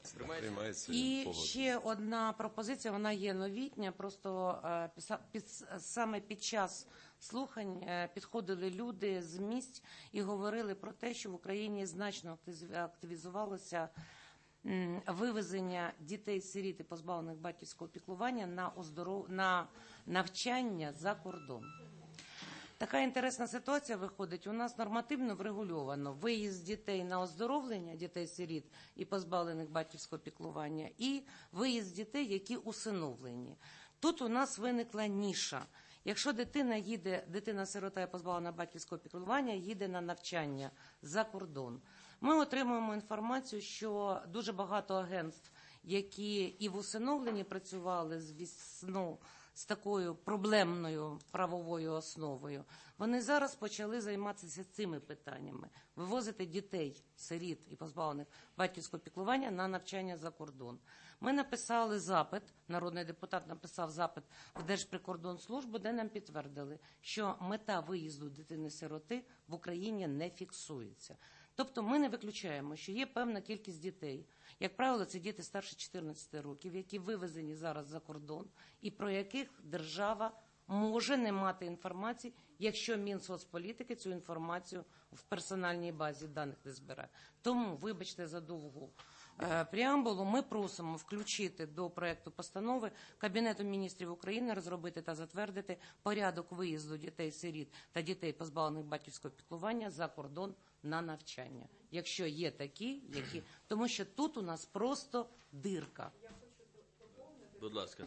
Приймається І погоджується. ще одна пропозиція, вона є новітня, просто саме під час слухань підходили люди з місць і говорили про те, що в Україні значно активізувалося вивезення дітей-сиріт і позбавлених батьківського піклування на навчання за кордон. Така інтересна ситуація виходить. У нас нормативно врегульовано виїзд дітей на оздоровлення, дітей-сиріт і позбавлених батьківського піклування, і виїзд дітей, які усиновлені. Тут у нас виникла ніша. Якщо дитина-сирота і позбавлена батьківського піклування їде на навчання за кордон, ми отримуємо інформацію, що дуже багато агентств, які і в усиновленні працювали з такою проблемною правовою основою, вони зараз почали займатися цими питаннями. Вивозити дітей, сиріт і позбавлених батьківського піклування на навчання за кордон. Ми написали запит, народний депутат написав запит в Держприкордонслужбу, де нам підтвердили, що мета виїзду дитини-сироти в Україні не фіксується. Тобто ми не виключаємо, що є певна кількість дітей, як правило, це діти старше 14 років, які вивезені зараз за кордон, і про яких держава може не мати інформації, якщо Мінсоцполітики цю інформацію в персональній базі даних не збирає. Тому, вибачте за довгу преамбулу, ми просимо включити до проекту постанови Кабінету міністрів України розробити та затвердити порядок виїзду дітей-сиріт та дітей, позбавлених батьківського піклування, за кордон на навчання. Якщо є такі, які... Тому що тут у нас просто дирка. Будь ласка.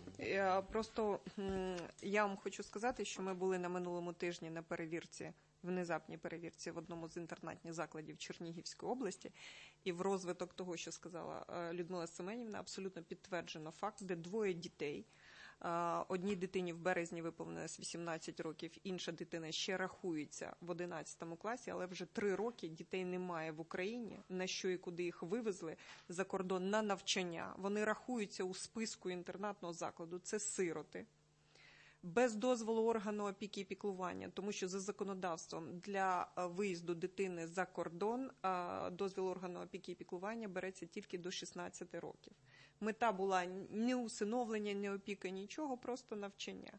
Я вам хочу сказати, що ми були на минулому тижні на перевірці, внезапній перевірці в одному з інтернатних закладів Чернігівської області, і в розвиток того, що сказала Людмила Семенівна, абсолютно підтверджено факт, де двоє дітей. Одній дитині в березні виповнилось 18 років, інша дитина ще рахується в 11 класі, але вже 3 роки дітей немає в Україні, на що і куди їх вивезли за кордон на навчання. Вони рахуються у списку інтернатного закладу, це сироти. Без дозволу органу опіки і піклування, тому що за законодавством для виїзду дитини за кордон дозвіл органу опіки і піклування береться тільки до 16 років. Мета була не усиновлення, не опіка, нічого, просто навчання.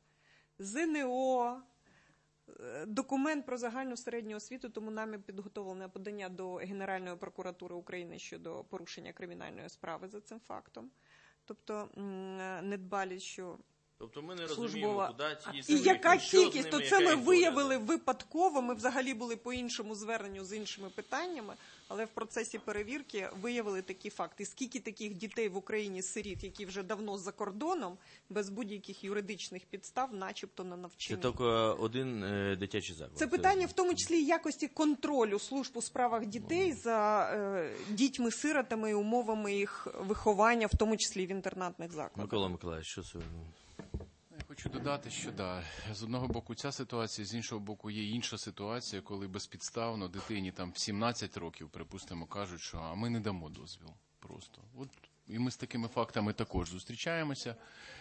ЗНО, документ про загальну середню освіту, тому нами підготовлене подання до Генеральної прокуратури України щодо порушення кримінальної справи за цим фактом. Тобто недбалість, що... Тобто ми не розуміємо, куди ці діти І яка виїхали, кількість, то це ми виявили випадково, ми взагалі були по іншому зверненню з іншими питаннями, але в процесі перевірки виявили такі факти. Скільки таких дітей в Україні сиріт, які вже давно за кордоном, без будь-яких юридичних підстав, начебто на навчання. Це тільки один дитячий заклад. Це питання в тому числі і якості контролю служб у справах дітей за дітьми-сиротами і умовами їх виховання, в тому числі в інтернатних закладах. Микола Миколаївич, що це? Я хочу додати, що з одного боку ця ситуація, з іншого боку є інша ситуація, коли безпідставно дитині там в 17 років, припустимо, кажуть, що а ми не дамо дозвіл просто. І ми з такими фактами також зустрічаємося,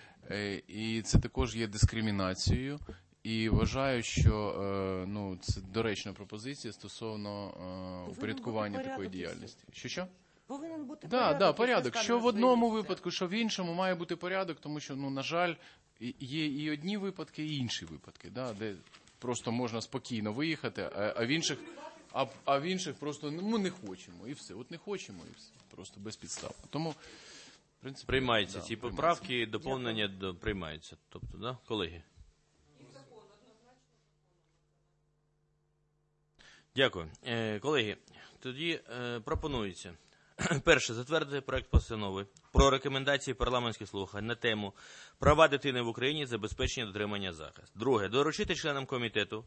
і це також є дискримінацією. І вважаю, що це доречна пропозиція стосовно упорядкування такої діяльності. Що? Повинен бути порядок. Що в одному випадку, що в іншому має бути порядок, тому що, на жаль, є і одні випадки, і інші випадки, де просто можна спокійно виїхати, а в інших просто не хочемо, і все. Не хочемо, і все. Просто без підстав. Тому, в принципі, приймаються ці поправки, доповнення приймаються. Тобто, колеги? Дякую. Колеги, тоді пропонується. Перше, затвердити проект постанови про рекомендації парламентських слухань на тему «Права дитини в Україні, забезпечення дотримання захисту». Друге, доручити членам комітету,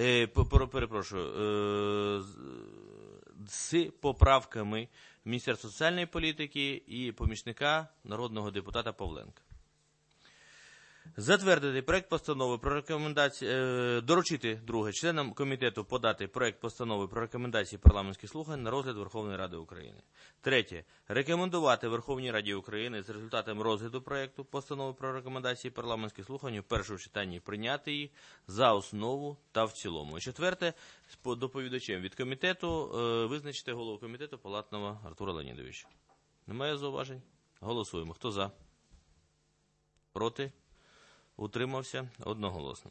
з поправками Міністерства соціальної політики і помічника народного депутата Павленка. Затвердити проект постанови про рекомендації, доручити, друге, членам комітету подати проект постанови про рекомендації парламентських слухань на розгляд Верховної Ради України. Третє, рекомендувати Верховній Раді України з результатами розгляду проекту постанови про рекомендації парламентських слухань у першому читанні прийняти їх за основу та в цілому. І четверте, доповідачем від комітету визначити голову комітету Палатного Артура Леонідовича. Немає зауважень? Голосуємо. Хто за? Проти? Утримався? Одноголосно.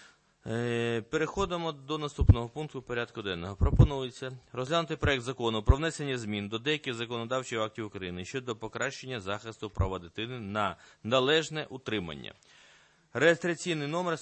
Переходимо до наступного пункту порядку денного. Пропонується розглянути проект закону про внесення змін до деяких законодавчих актів України щодо покращення захисту права дитини на належне утримання. Реєстраційний номер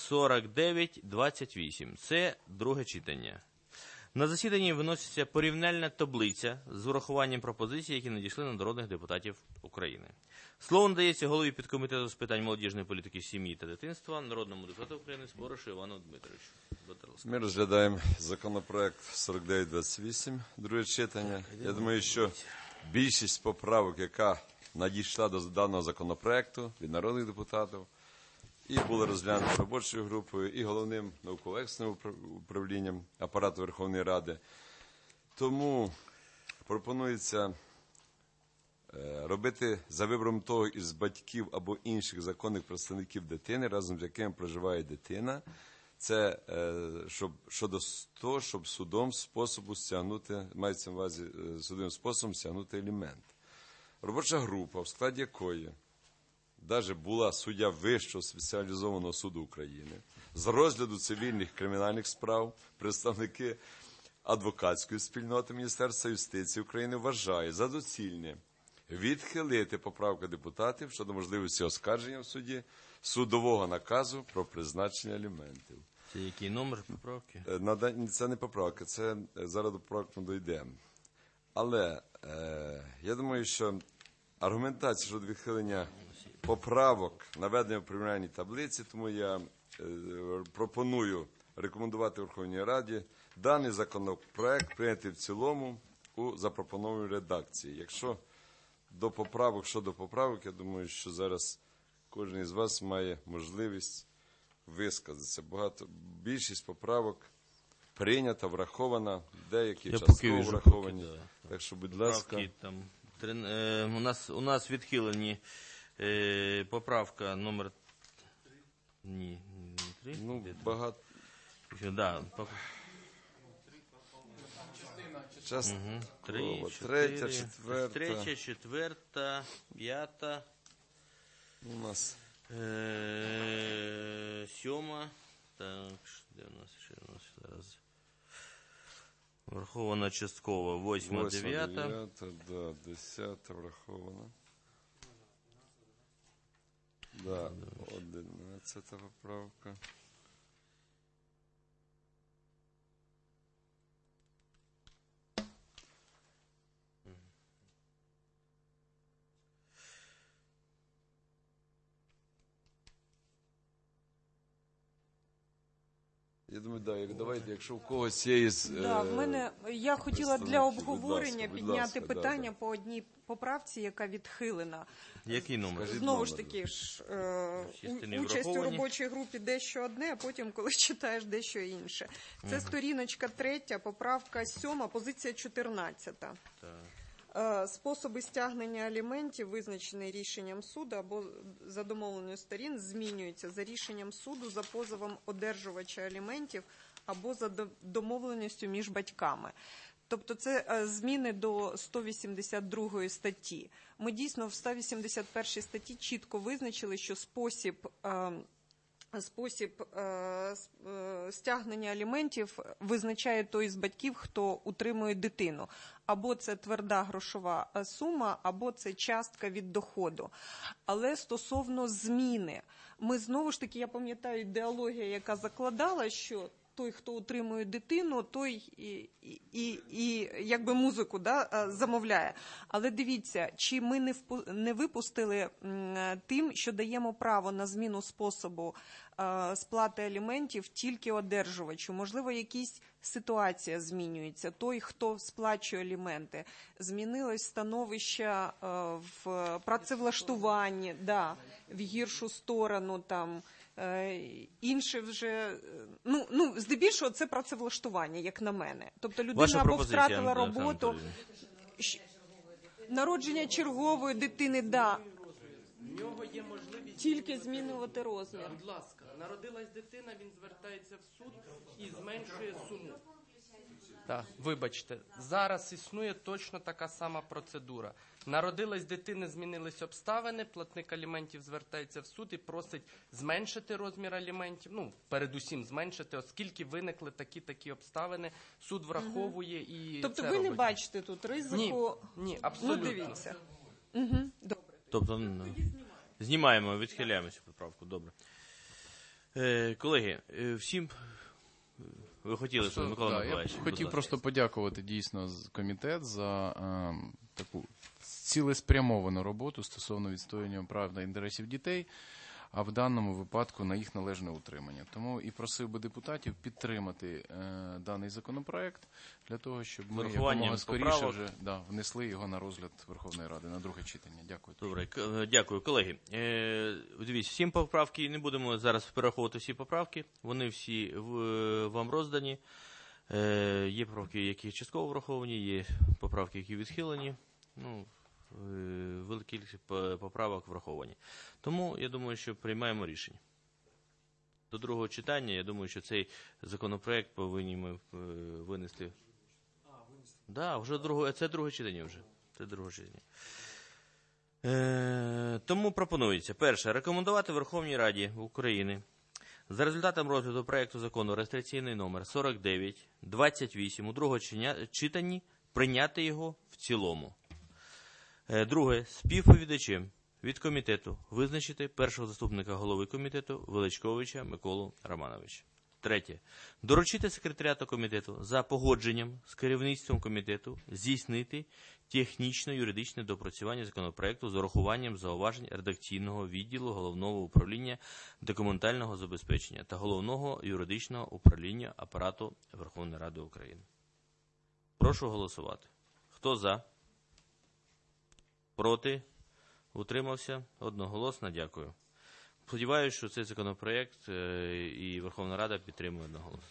4928. Це друге читання. На засіданні виноситься порівняльна таблиця з урахуванням пропозицій, які надійшли на народних депутатів України. Слово надається голові підкомітету з питань молодіжної політики, сім'ї та дитинства, народному депутату України Споришу Івану Дмитровичу. Ми розглядаємо законопроект 4928, друге читання. Я думаю, що більшість поправок, яка надійшла до даного законопроекту від народних депутатів, і були розглянуті робочою групою, і головним науково-експертним управлінням апарату Верховної Ради. Тому пропонується робити за вибором того із батьків або інших законних представників дитини, разом з яким проживає дитина, це щодо того, щоб судом способу стягнути, мається на увазі судовим способом стягнути алімент. Робоча група, в складі якої навіть була суддя Вищого спеціалізованого суду України, з розгляду цивільних кримінальних справ, представники адвокатської спільноти Міністерства юстиції України вважає за доцільне відхилити поправки депутатів щодо можливості оскарження в суді судового наказу про призначення аліментів. Це який номер поправки? Це не поправка, це зараз до поправки ми дійдемо. Але я думаю, що аргументація щодо відхилення поправок наведення в порівняльній таблиці, тому я пропоную рекомендувати Верховній Раді даний законопроект прийняти в цілому у запропонованій редакції. Якщо щодо поправок, я думаю, що зараз кожен із вас має можливість висказатися. Більшість поправок прийнята, врахована, деякі частково враховані. Так що, будь ласка. У нас відхилені поправка номер 3. Ну, багато. Да. Третя, четверта. Третя, четверта, п'ята. У нас. Сьома. Так, де у нас ще зараз? Врахована частково. 8, 9. Да, 10 врахована. Да, 11 поправка. Я думаю, давайте, якщо в когось є я хотіла для обговорення будь підняти ласка, питання по одній поправці, яка відхилена. Який номер? Знову ж таки, участь у робочій групі дещо одне, а потім, коли читаєш, дещо інше. Це сторіночка 3, поправка 7, позиція 14. Так. Способи стягнення аліментів, визначені рішенням суду або за домовленою сторін, змінюються за рішенням суду, за позовом одержувача аліментів або за домовленістю між батьками. Тобто це зміни до 182 статті. Ми дійсно в 181 статті чітко визначили, що спосіб стягнення аліментів визначає той з батьків, хто утримує дитину. Або це тверда грошова сума, або це частка від доходу. Але стосовно зміни, ми знову ж таки, я пам'ятаю, ідеологія, яка закладала, що той, хто утримує дитину, той і якби музику замовляє. Але дивіться, чи ми не випустили тим, що даємо право на зміну способу сплати аліментів тільки одержувачу. Можливо, якась ситуація змінюється. Той, хто сплачує аліменти. Змінилось становище в працевлаштуванні, в гіршу сторону, там, інше вже, здебільшого це працевлаштування, як на мене. Тобто людина або втратила роботу, народження чергової дитини, В нього є можливість тільки змінювати розмір. Будь ласка, народилась дитина, він звертається в суд і зменшує суму. Так, вибачте, зараз існує точно така сама процедура. Народилась дитина, змінились обставини, платник аліментів звертається в суд і просить зменшити розмір аліментів, ну, передусім зменшити, оскільки виникли такі обставини, суд враховує і Тобто це ви не робить. бачите тут ризику? Ні, абсолютно. Ну, дивіться. Добре. Тобто знімаємо, відхиляємо цю поправку. Добре. Колеги, всім ви хотіли, Просто, Микола да, Миколаївич. я будь хотів ласка. просто подякувати дійсно комітет за таку цілеспрямовану роботу стосовно відстоювання прав та інтересів дітей, а в даному випадку на їх належне утримання. Тому і просив би депутатів підтримати даний законопроект для того, щоб ми якомога скоріше вже внесли його на розгляд Верховної Ради на друге читання. Дякую. Добре, дякую. Колеги, дивіться, 7 поправки, не будемо зараз перераховувати всі поправки, вони всі вам роздані. Є поправки, які частково враховані, є поправки, які відхилені. Ну, велика кількість поправок враховані. Тому, я думаю, що приймаємо рішення. До другого читання, я думаю, що цей законопроект повинні ми винести. Да, вже це друге читання вже. Це друге читання. Тому пропонується, перше, рекомендувати Верховній Раді України за результатом розгляду проекту закону реєстраційний номер 4928 у другому читанні прийняти його в цілому. Друге, співповідачем від комітету визначити першого заступника голови комітету Величковича Миколу Романовича. Третє, доручити секретаріату комітету за погодженням з керівництвом комітету здійснити технічно-юридичне доопрацювання законопроекту з урахуванням зауважень редакційного відділу Головного управління документального забезпечення та Головного юридичного управління Апарату Верховної Ради України. Прошу голосувати. Хто за? Проти? Утримався? Одноголосно. Дякую. Сподіваюся, що цей законопроект і Верховна Рада підтримує одноголосно.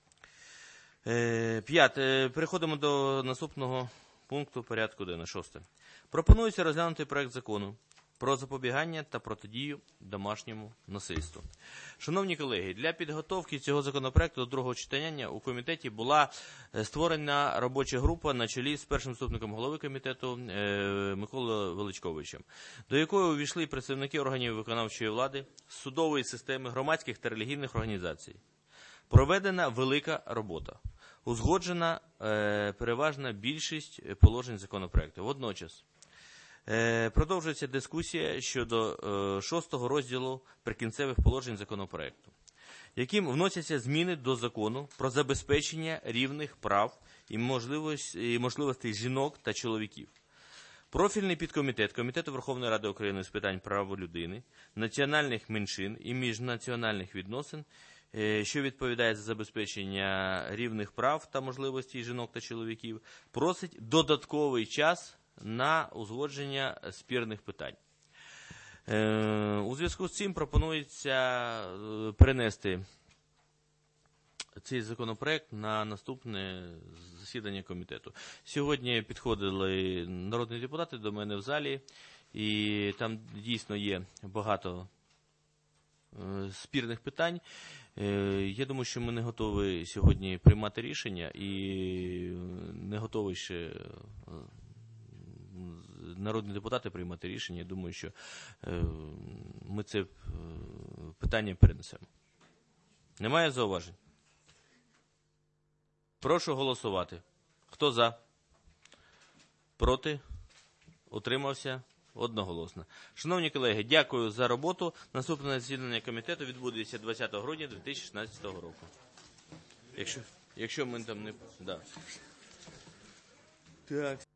П'яте. Переходимо до наступного пункту порядку денного. 6. Пропонується розглянути проект закону про запобігання та протидію домашньому насильству. Шановні колеги, для підготовки цього законопроекту до другого читання у комітеті була створена робоча група на чолі з першим заступником голови комітету Миколою Величковичем, до якої увійшли представники органів виконавчої влади, судової системи, громадських та релігійних організацій. Проведена велика робота. Узгоджена переважна більшість положень законопроекту. Водночас, продовжується дискусія щодо 6-го розділу прикінцевих положень законопроекту, яким вносяться зміни до закону про забезпечення рівних прав і можливостей жінок та чоловіків. Профільний підкомітет Комітету Верховної Ради України з питань прав людини, національних меншин і міжнаціональних відносин, що відповідає за забезпечення рівних прав та можливостей жінок та чоловіків, просить додатковий час на узгодження спірних питань. У зв'язку з цим пропонується перенести цей законопроект на наступне засідання комітету. Сьогодні підходили народні депутати до мене в залі, і там дійсно є багато спірних питань. Я думаю, що ми не готові сьогодні приймати рішення і не готові ще народні депутати приймати рішення. Я думаю, що ми це питання перенесемо. Немає зауважень? Прошу голосувати. Хто за? Проти? Утримався? Одноголосно. Шановні колеги, дякую за роботу. Наступне засідання комітету відбудеться 20 грудня 2016 року. Якщо ми там не... Да. Так.